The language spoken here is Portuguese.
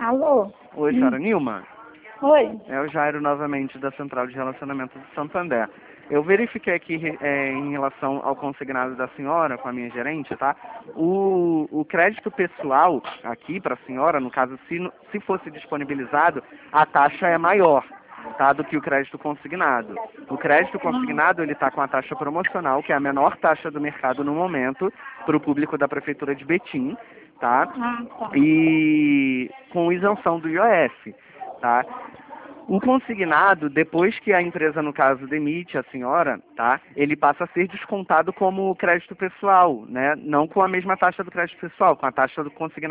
Alô? Oi, senhora Nilma. Oi. É o Jairo novamente da Central de Relacionamento de Santander. Eu verifiquei aqui em relação ao consignado da senhora com a minha gerente, tá? O crédito pessoal aqui para a senhora, no caso, se fosse disponibilizado, a taxa é maior, tá? Do que o crédito consignado. O crédito consignado, ele está com a taxa promocional, que é a menor taxa do mercado no momento, para o público da Prefeitura de Betim, tá? Tá. E com isenção do IOF, tá? O consignado, depois que a empresa, no caso, demite a senhora, tá? Ele passa a ser descontado como crédito pessoal, né? Não com a mesma taxa do crédito pessoal, com a taxa do consignado.